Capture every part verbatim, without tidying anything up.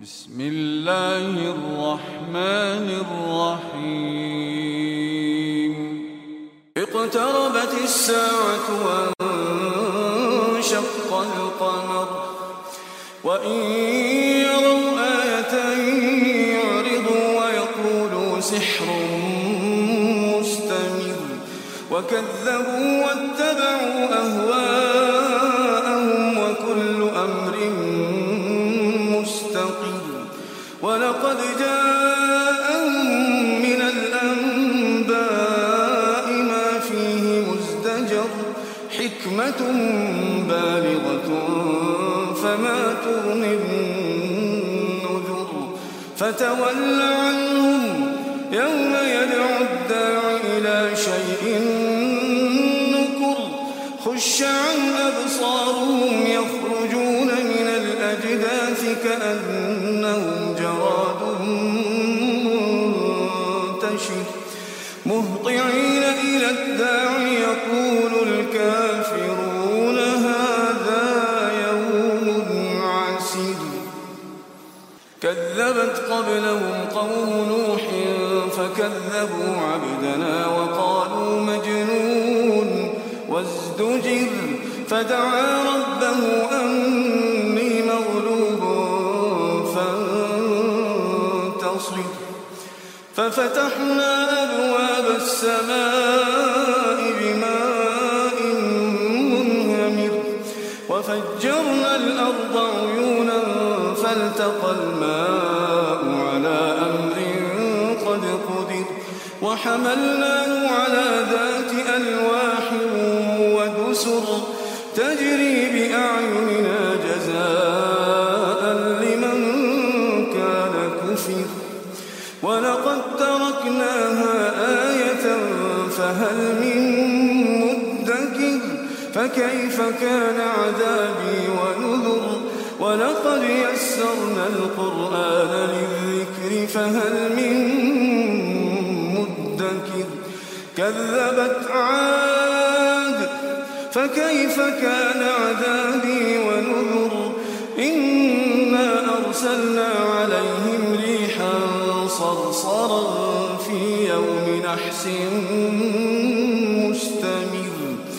بسم الله الرحمن الرحيم اقتربت الساعة وانشق القمر وإن يروا آية يعرضوا ويقولوا سحر مستمر وكذبوا واتبعوا أهواءهم وكل أمر مستقر ولقد جاءهم من الأنباء ما فيه مزدجر حكمة بالغة فما تغني النذر فتول عنهم يوم يدعو الداع إلى شيء نكر خش عن أبصارهم يخرجون من الأجداث كأنهم جراد منتشر مهطعين إلى الداع يقول الكافرون هذا يوم عسير كذبت قبلهم قوم نوح فكذبوا عبدنا وقالوا مجنون وازدجر فدعا ربه أني مغلوب فانتصر ففتحنا أبواب السماء بماء منهمر وفجرنا الأرض عيونا فالتقى الماء على أمر قد قدر وحملناه على ذات ألواح ودسر تجري بأعيننا جزاء لمن كان كفر ولقد تركناها آية فهل من مدكر فكيف كان عذابي ونذر ولقد يسرنا القرآن للذكر فهل من مدكر كذبت عاد فكيف كان عذابي ونذر إنا أرسلنا عليهم ريحا صرصرا في يوم نحس مستمر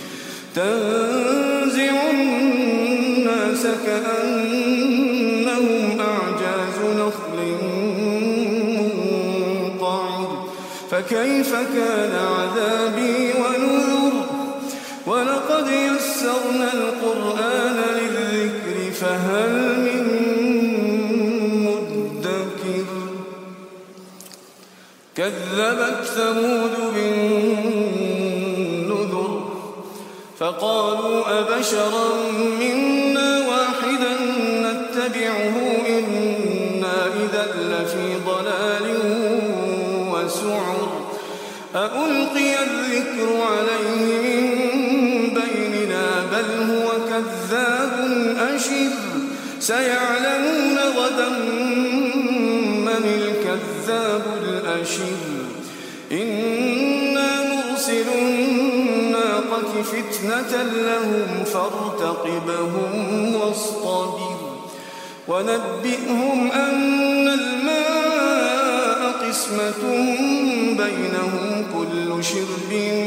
تنزع الناس كأنهم أعجاز نخل منقعر فكيف كان عذابي ونذر ولقد يسرنا القرآن للذكر فهل من مدكر كذبت ثمود بالنذر فقالوا أبشرا منا واحدا نتبعه إنا إذا لفي ضلال وسعر أألقي الذكر عليه من بيننا بل هو كذاب أشر سيعلمون غدا من الكذاب الأشر إنا مرسل الناقة فتنة لهم فارتقبهم واصطبر ونبئهم أن الماء قسمة بينهم كل شرب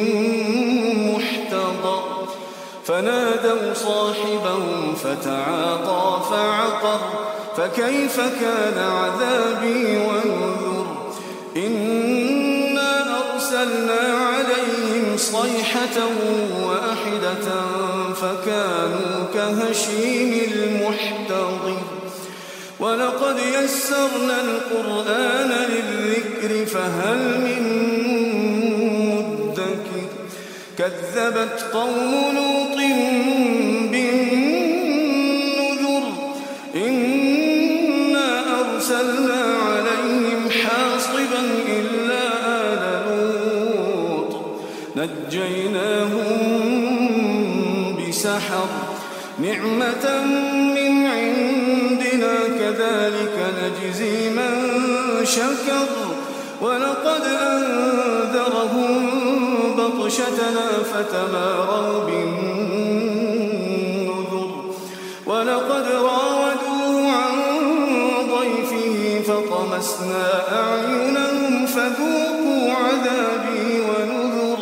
محتضر فنادوا صاحبهم فتعاطى فعقر فكيف كان عذابي ونذر إنا أرسلنا عليهم صيحة واحدة فكانوا كهشيم المحتضر ولقد يسرنا القرآن للذكر فهل من مدكر كذبت قوم لوط بالنذر إنا أرسلنا عليهم حاصبا إلا آل لوط نجيناهم بسحر نعمة من عندنا كذلك نجزي من شكر ولقد أنذرهم بطشتنا فتماروا بالنذر ولقد راودوه عن ضيفه وطمسنا أعينهم فذوقوا عذابي ونذر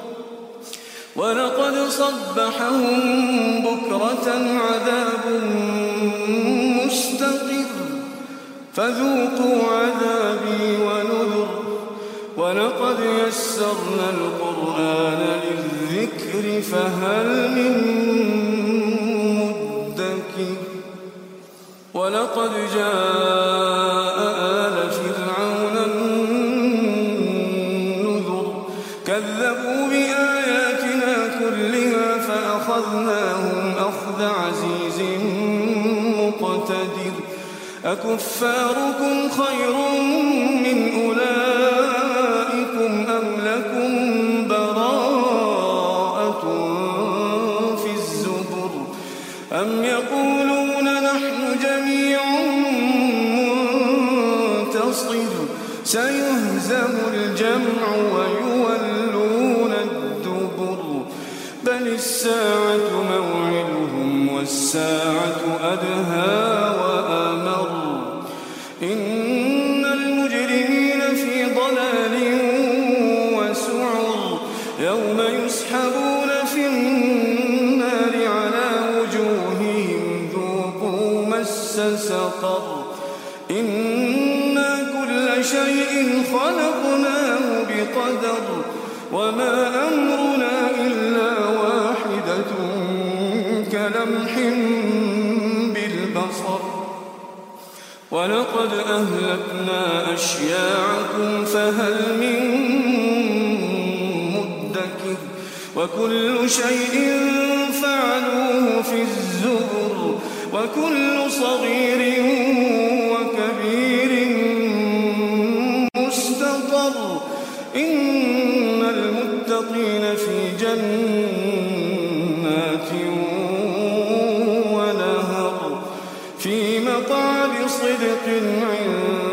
ولقد صبحهم بكرة عذاب مستقر فذوقوا عذابي ونذر ولقد يسرنا القرآن للذكر فهل من مدكر ولقد جاء آل فرعون النذر كذبوا بآياتنا كلها فأخذناهم أخذ عزيز مقتدر أكفاركم خير من أولئكم أم لكم براءة في الزبر أم يقولون نحن جميع منتصر سيهزم الجمع ويولون الدبر بل الساعة موعدهم والساعة أدهى وأمر إن المجرمين في ضلال وسعر يوم يسحبون في النار على وجوههم ذوقوا مس سقر إنا كل شيء خلقناه بقدر وما أمرنا إلا واحدة كلمح بالبصر ولقد أهلكنا أشياعكم فهل من مدكر وكل شيء فعلوه في الزبر وكل صغير وكبير مستطر إن المتقين في جنات ونهر في مقعد صدق عند